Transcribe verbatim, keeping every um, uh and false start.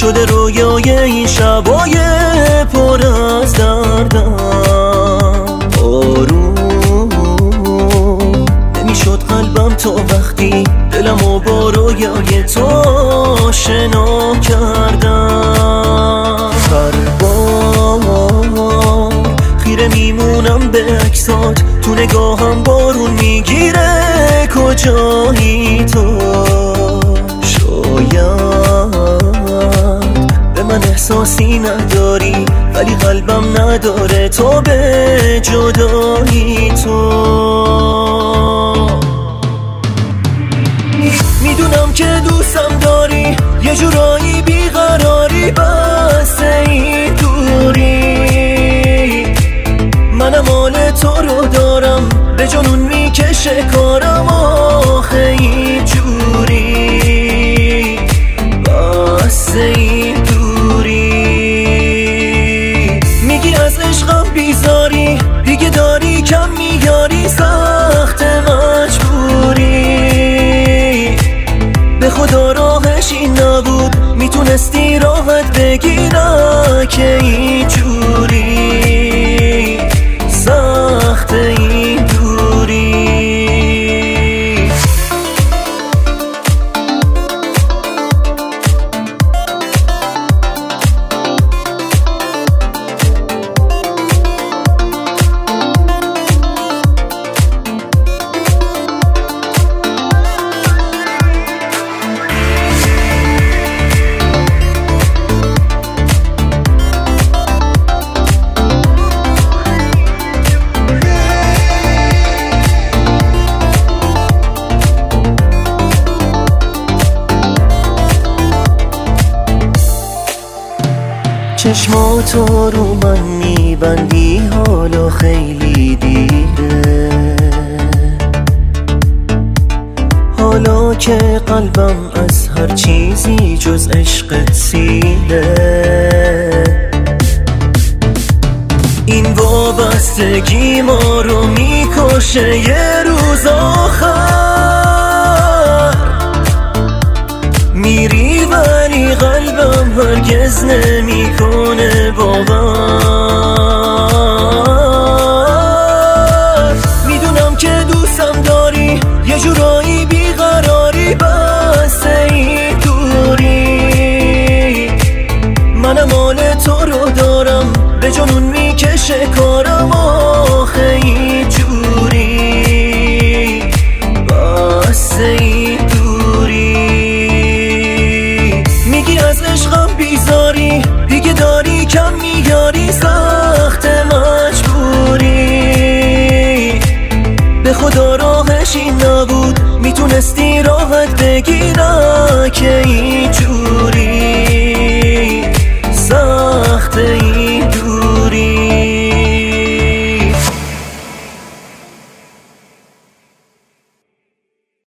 شده رویای این شبای پر از دردم. آروم نمیشد قلبم تا وقتی دلمو با رویای تو آشنا کردم. هر بار خیره میمونم به عکسات، تو نگاهم بارون میگیره کجایی تو. شاید به من احساسی نداری ولی قلبم نداره تو به جدایی تو. میدونم که دوستم داری، یه جورایی بیقراری، بس این دوری منم حال تو رو دارم، به جنون میکشه کارم آخه این جوری، بس این دوری. میگی از عشقم بیزاری، دیگه داری کم میاری، سخت مجبوری. به خدا راهش این نبود، میتونستی راحت بگی نه که این جوری، سخت این دوری. چشماتو رو من میبندی حالا خیلی دیره، حالا که قلبم از هر چیزی جز عشقت سیره. این وابستگی ما رو میکشه یه روز آخر، میری ولی قلبم هرگز نمیکنه باور. میدونم که دوستم داری، یه جورایی بیقراری، بس این دوری منم حال تو رو دارم، به جنون میکشه کارم آخه این جوری، بس این بیزاری. دیگه داری کم میاری، سخت مجبوری. به خدا راهش این نبود، میتونستی راحت بگی نه